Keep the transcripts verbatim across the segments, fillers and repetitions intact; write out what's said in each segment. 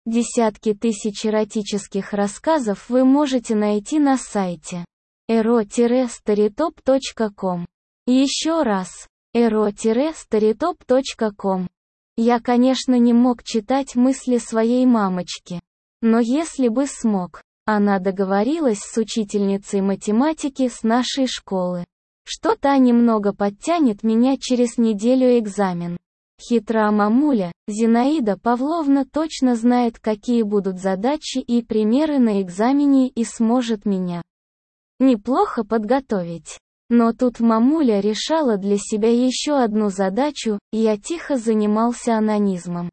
Десятки тысяч эротических рассказов вы можете найти на сайте эро старитоп точка ком. Еще раз, эро старитоп точка ком. Я, конечно, не мог читать мысли своей мамочки. Но если бы смог, она договорилась с учительницей математики с нашей школы, что та немного подтянет меня через неделю экзамен. Хитра мамуля, Зинаида Павловна точно знает, какие будут задачи и примеры на экзамене и сможет меня неплохо подготовить. Но тут мамуля решала для себя еще одну задачу, я тихо занимался онанизмом.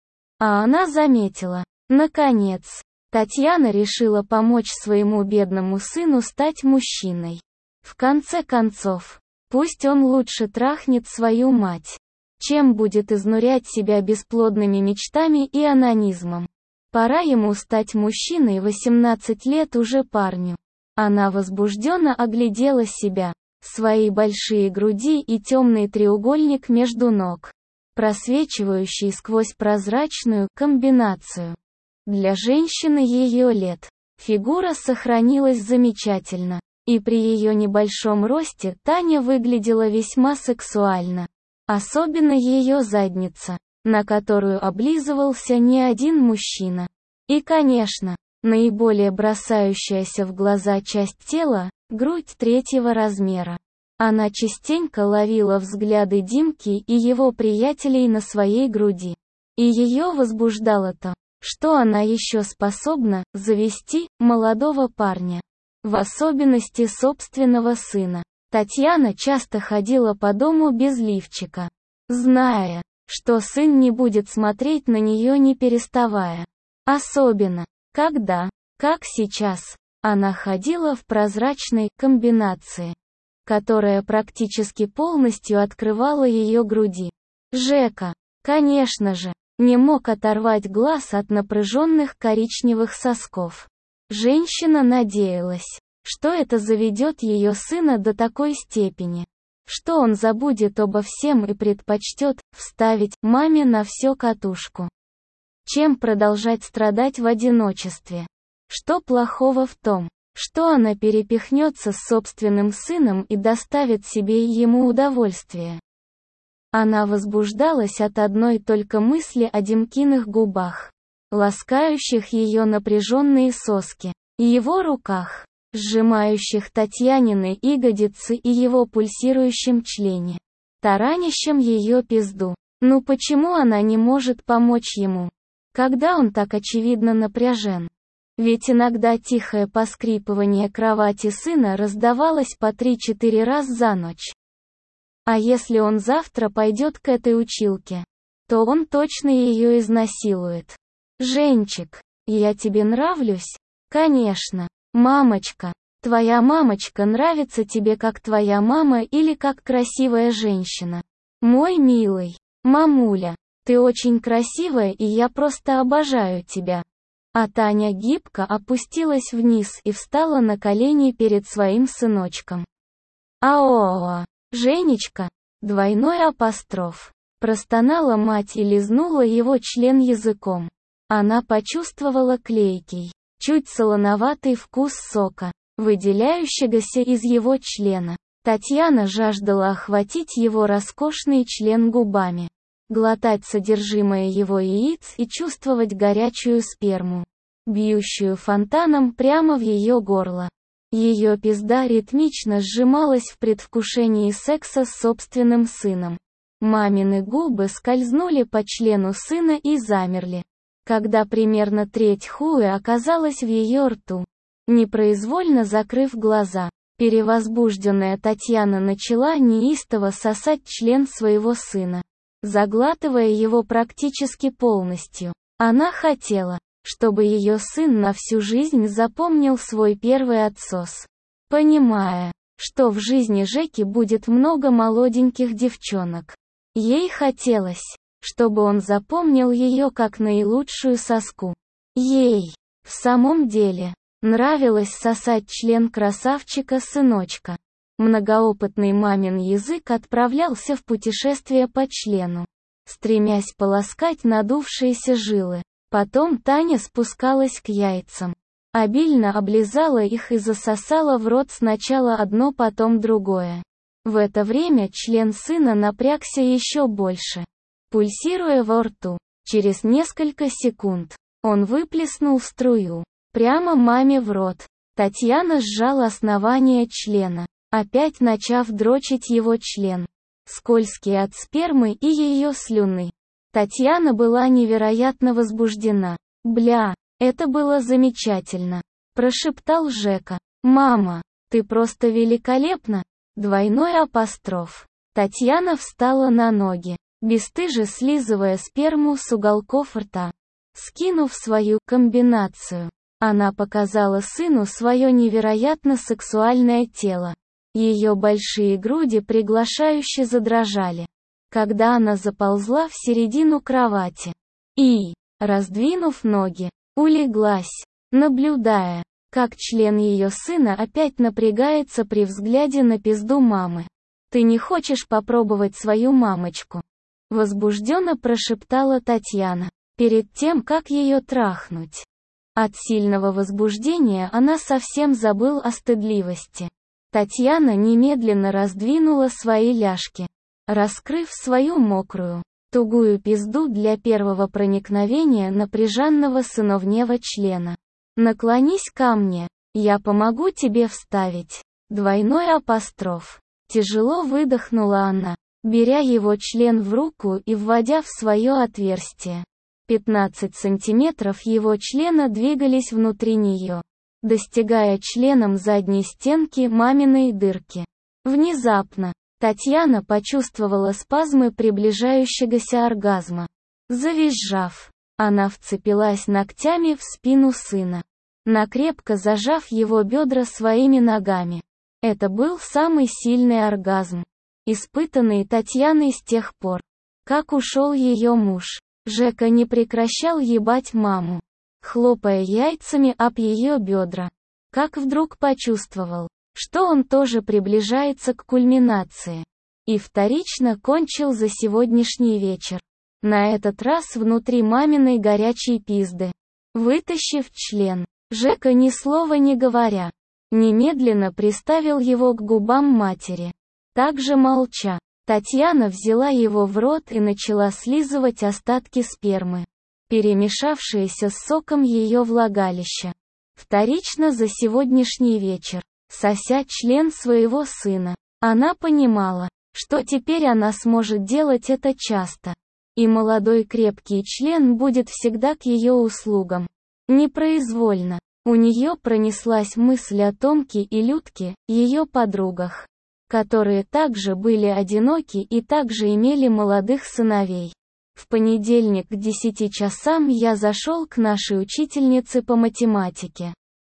А она заметила. Наконец, Татьяна решила помочь своему бедному сыну стать мужчиной. В конце концов, пусть он лучше трахнет свою мать, чем будет изнурять себя бесплодными мечтами и онанизмом. Пора ему стать мужчиной, восемнадцать лет уже парню. Она возбужденно оглядела себя, свои большие груди и темный треугольник между ног, просвечивающий сквозь прозрачную комбинацию. Для женщины ее лет, фигура сохранилась замечательно, и при ее небольшом росте Таня выглядела весьма сексуально. Особенно ее задница, на которую облизывался не один мужчина. И, конечно, наиболее бросающаяся в глаза часть тела – грудь третьего размера. Она частенько ловила взгляды Димки и его приятелей на своей груди. И ее возбуждало то, что она еще способна завести молодого парня. В особенности собственного сына. Татьяна часто ходила по дому без лифчика, зная, что сын не будет смотреть на нее не переставая. Особенно, когда, как сейчас, она ходила в прозрачной комбинации, которая практически полностью открывала ее груди. Жека, конечно же, не мог оторвать глаз от напряженных коричневых сосков. Женщина надеялась, что это заведет ее сына до такой степени, что он забудет обо всем и предпочтет вставить маме на все катушку, чем продолжать страдать в одиночестве. Что плохого в том, что она перепихнется с собственным сыном и доставит себе и ему удовольствие? Она возбуждалась от одной только мысли о Димкиных губах, ласкающих ее напряженные соски, и его руках, сжимающих Татьянины ягодицы и его пульсирующем члене, таранящем ее пизду. Ну почему она не может помочь ему, когда он так очевидно напряжен? Ведь иногда тихое поскрипывание кровати сына раздавалось по три-четыре раза за ночь. А если он завтра пойдет к этой училке, то он точно ее изнасилует. «Женчик, я тебе нравлюсь?» «Конечно. Мамочка, твоя мамочка нравится тебе как твоя мама или как красивая женщина. Мой милый, мамуля, ты очень красивая и я просто обожаю тебя». А Таня гибко опустилась вниз и встала на колени перед своим сыночком. «Ао, Женечка!» Двойной апостроф. Простонала мать и лизнула его член языком. Она почувствовала клейкий, чуть солоноватый вкус сока, выделяющегося из его члена. Татьяна жаждала охватить его роскошный член губами, глотать содержимое его яиц и чувствовать горячую сперму, бьющую фонтаном прямо в ее горло. Ее пизда ритмично сжималась в предвкушении секса с собственным сыном. Мамины губы скользнули по члену сына и замерли, когда примерно треть хуя оказалась в ее рту. Непроизвольно закрыв глаза, перевозбужденная Татьяна начала неистово сосать член своего сына, заглатывая его практически полностью. Она хотела, чтобы ее сын на всю жизнь запомнил свой первый отсос. Понимая, что в жизни Жеки будет много молоденьких девчонок, ей хотелось, чтобы он запомнил ее как наилучшую соску. Ей, в самом деле, нравилось сосать член красавчика-сыночка. Многоопытный мамин язык отправлялся в путешествие по члену, стремясь полоскать надувшиеся жилы, Потом Таня спускалась к яйцам. Обильно облизала их и засосала в рот сначала одно, потом другое. В это время член сына напрягся еще больше, пульсируя во рту. Через несколько секунд он выплеснул струю прямо маме в рот. Татьяна сжала основание члена, опять начав дрочить его член, скользкий от спермы и ее слюны. Татьяна была невероятно возбуждена. «Бля, это было замечательно», – прошептал Жека. «Мама, ты просто великолепна!» Двойной апостроф. Татьяна встала на ноги, бесстыже слизывая сперму с уголков рта. Скинув свою комбинацию, она показала сыну свое невероятно сексуальное тело. Ее большие груди приглашающе задрожали, когда она заползла в середину кровати и, раздвинув ноги, улеглась, наблюдая, как член ее сына опять напрягается при взгляде на пизду мамы. «Ты не хочешь попробовать свою мамочку?» Возбужденно прошептала Татьяна, перед тем, как ее трахнуть. От сильного возбуждения она совсем забыла о стыдливости. Татьяна немедленно раздвинула свои ляжки, раскрыв свою мокрую, тугую пизду для первого проникновения напряженного сыновнего члена. «Наклонись ко мне, я помогу тебе вставить». Двойной апостроф. Тяжело выдохнула она, беря его член в руку и вводя в свое отверстие. пятнадцать сантиметров его члена двигались внутри нее, достигая членом задней стенки маминой дырки. Внезапно, Татьяна почувствовала спазмы приближающегося оргазма. Завизжав, она вцепилась ногтями в спину сына, накрепко зажав его бедра своими ногами. Это был самый сильный оргазм, испытанный Татьяной с тех пор, как ушел ее муж. Жека не прекращал ебать маму, хлопая яйцами об ее бедра. Как вдруг почувствовал, что он тоже приближается к кульминации. И вторично кончил за сегодняшний вечер. На этот раз внутри маминой горячей пизды. Вытащив член, Жека ни слова не говоря, немедленно приставил его к губам матери. Также молча, Татьяна взяла его в рот и начала слизывать остатки спермы, перемешавшиеся с соком ее влагалища. Вторично за сегодняшний вечер, сося член своего сына, она понимала, что теперь она сможет делать это часто. И молодой крепкий член будет всегда к ее услугам. Непроизвольно, у нее пронеслась мысль о Томке и Людке, ее подругах, которые также были одиноки и также имели молодых сыновей. В понедельник к десяти часам я зашел к нашей учительнице по математике,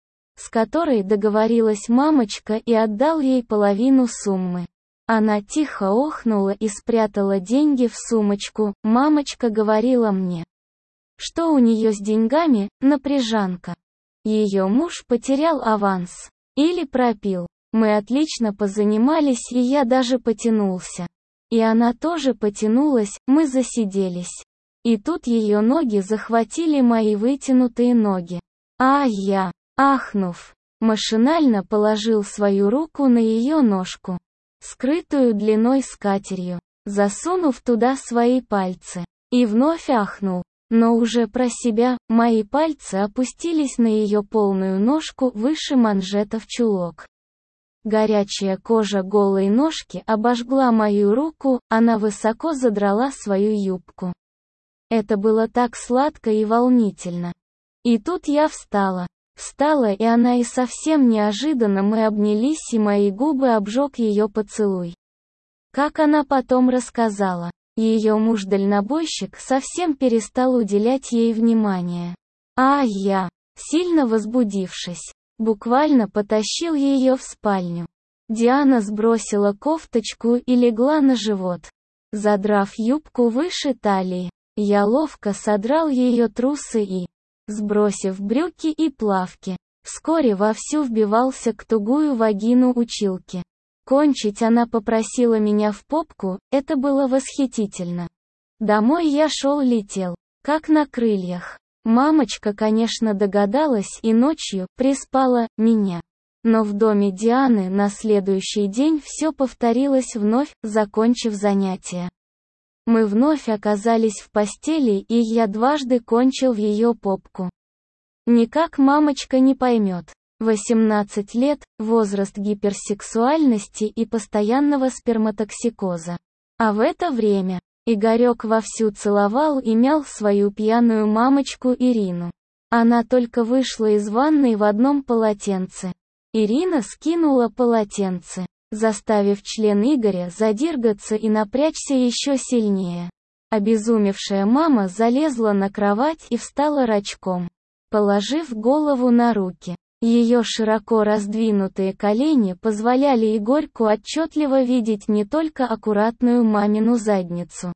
с которой договорилась мамочка, и отдал ей половину суммы. Она тихо охнула и спрятала деньги в сумочку. Мамочка говорила мне, что у нее с деньгами, напряжанка. Ее муж потерял аванс. Или пропил. Мы отлично позанимались, и я даже потянулся. И она тоже потянулась, мы засиделись. И тут ее ноги захватили мои вытянутые ноги. А я, ахнув, машинально положил свою руку на ее ножку, скрытую длиной скатерью, засунув туда свои пальцы. И вновь ахнул, но уже про себя. Мои пальцы опустились на ее полную ножку выше манжетов чулок. Горячая кожа голой ножки обожгла мою руку, она высоко задрала свою юбку. Это было так сладко и волнительно. И тут я встала. Встала и она, и совсем неожиданно мы обнялись, и мои губы обжег ее поцелуй. Как она потом рассказала, ее муж-дальнобойщик совсем перестал уделять ей внимания. А я, сильно возбудившись, буквально потащил ее в спальню. Диана сбросила кофточку и легла на живот, задрав юбку выше талии. Я ловко содрал ее трусы и, сбросив брюки и плавки, вскоре вовсю вбивался к тугую вагину училки. Кончить она попросила меня в попку, это было восхитительно. Домой я шел-летел, как на крыльях. Мамочка, конечно, догадалась и ночью приспала меня. Но в доме Дианы на следующий день все повторилось вновь, закончив занятия. Мы вновь оказались в постели, и я дважды кончил в ее попку. Никак мамочка не поймет. восемнадцать лет – возраст гиперсексуальности и постоянного сперматоксикоза. А в это время Игорек вовсю целовал и мял свою пьяную мамочку Ирину. Она только вышла из ванной в одном полотенце. Ирина скинула полотенце, заставив член Игоря задергаться и напрячься еще сильнее. Обезумевшая мама залезла на кровать и встала рачком, положив голову на руки. Ее широко раздвинутые колени позволяли Игорьку отчетливо видеть не только аккуратную мамину задницу,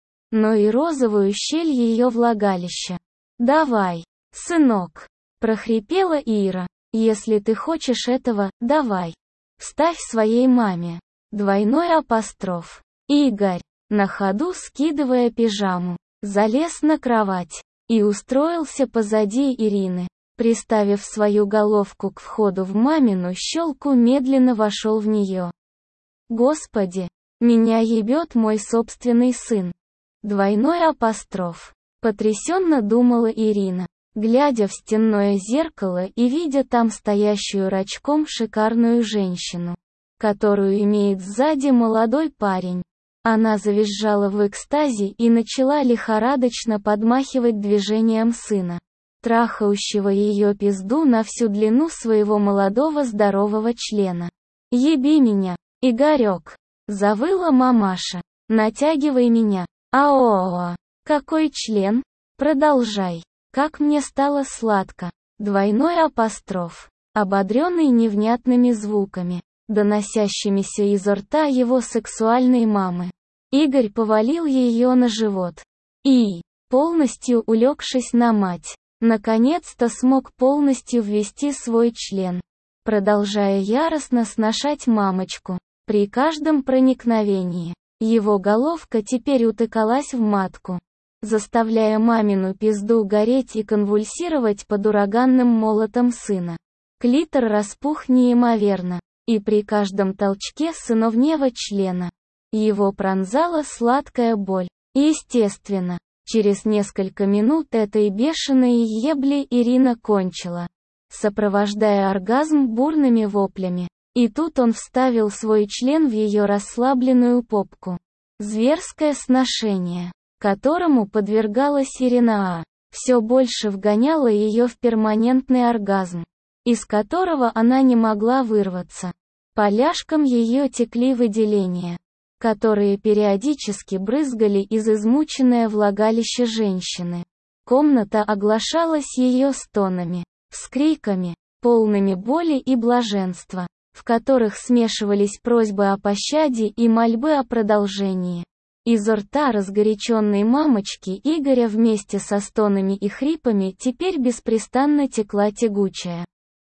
но и розовую щель ее влагалища. «Давай, сынок!» – прохрипела Ира. «Если ты хочешь этого, давай. Вставь своей маме». Двойной апостроф. Игорь, на ходу скидывая пижаму, залез на кровать и устроился позади Ирины. Приставив свою головку к входу в мамину щелку, медленно вошел в нее. «Господи, меня ебет мой собственный сын». Двойной апостроф. Потрясенно думала Ирина, глядя в стенное зеркало и видя там стоящую рачком шикарную женщину, которую имеет сзади молодой парень. Она завизжала в экстазе и начала лихорадочно подмахивать движением сына, трахающего ее пизду на всю длину своего молодого здорового члена. «Еби меня, Игорек!» — завыла мамаша. «Натягивай меня! Ао-о-о! Какой член? Продолжай! Как мне стало сладко!» Двойной апостроф. Ободренный невнятными звуками, доносящимися изо рта его сексуальной мамы, Игорь повалил ее на живот и, полностью улегшись на мать, наконец-то смог полностью ввести свой член, продолжая яростно сношать мамочку. При каждом проникновении его головка теперь утыкалась в матку, заставляя мамину пизду гореть и конвульсировать под ураганным молотом сына. Клитор распух неимоверно, и при каждом толчке сыновнего члена его пронзала сладкая боль. Естественно, через несколько минут этой бешеной ебли Ирина кончила, сопровождая оргазм бурными воплями. И тут он вставил свой член в ее расслабленную попку. Зверское сношение, которому подвергалась Ирина А, все больше вгоняло ее в перманентный оргазм, из которого она не могла вырваться. По ляжкам ее текли выделения, которые периодически брызгали из измученное влагалище женщины. Комната оглашалась ее стонами, вскриками, полными боли и блаженства, в которых смешивались просьбы о пощаде и мольбы о продолжении. Изо рта разгоряченной мамочки Игоря вместе со стонами и хрипами теперь беспрестанно текла тягучая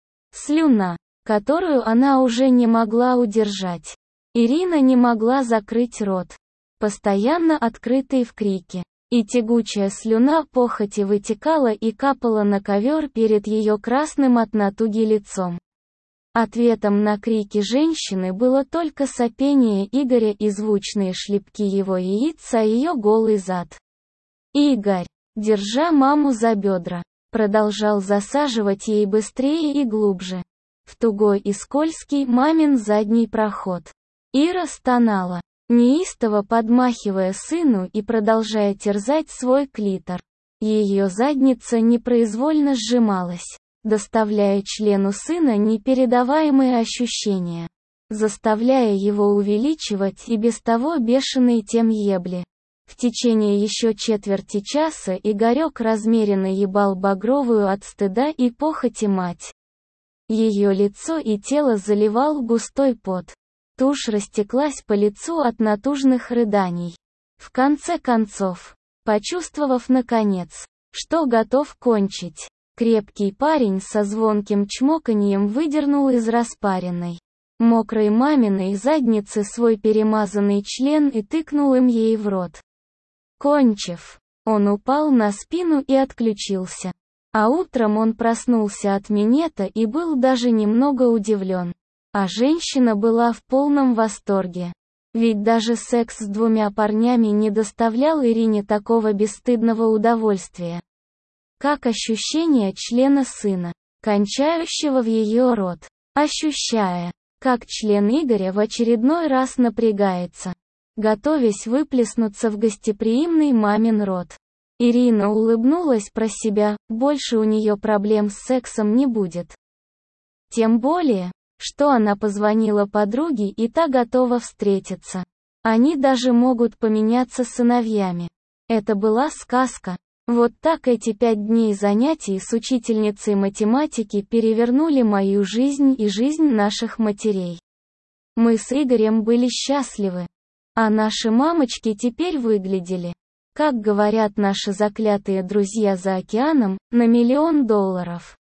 слюна, которую она уже не могла удержать. Ирина не могла закрыть рот, постоянно открытый в крике, и тягучая слюна похоти вытекала и капала на ковер перед ее красным от натуги лицом. Ответом на крики женщины было только сопение Игоря и звучные шлепки его яиц о ее голый зад. Игорь, держа маму за бедра, продолжал засаживать ей быстрее и глубже в тугой и скользкий мамин задний проход. Ира стонала, неистово подмахивая сыну и продолжая терзать свой клитор. Ее задница непроизвольно сжималась, доставляя члену сына непередаваемые ощущения, заставляя его увеличивать и без того бешеные тем ебли. В течение еще четверти часа Игорек размеренно ебал багровую от стыда и похоти мать. Ее лицо и тело заливал густой пот. Тушь растеклась по лицу от натужных рыданий. В конце концов, почувствовав наконец, что готов кончить, крепкий парень со звонким чмоканьем выдернул из распаренной, мокрой маминой задницы свой перемазанный член и тыкнул им ей в рот. Кончив, Он упал на спину и отключился. А утром он проснулся от минета и был даже немного удивлен. А женщина была в полном восторге. Ведь даже секс с двумя парнями не доставлял Ирине такого бесстыдного удовольствия. Как ощущение члена сына, кончающего в ее рот. Ощущая, как член Игоря в очередной раз напрягается, готовясь выплеснуться в гостеприимный мамин рот. Ирина улыбнулась про себя, больше у нее проблем с сексом не будет. Тем более, что она позвонила подруге и та готова встретиться. Они даже могут поменяться сыновьями. Это была сказка. Вот так эти пять дней занятий с учительницей математики перевернули мою жизнь и жизнь наших матерей. Мы с Игорем были счастливы. А наши мамочки теперь выглядели, как говорят наши заклятые друзья за океаном, на миллион долларов.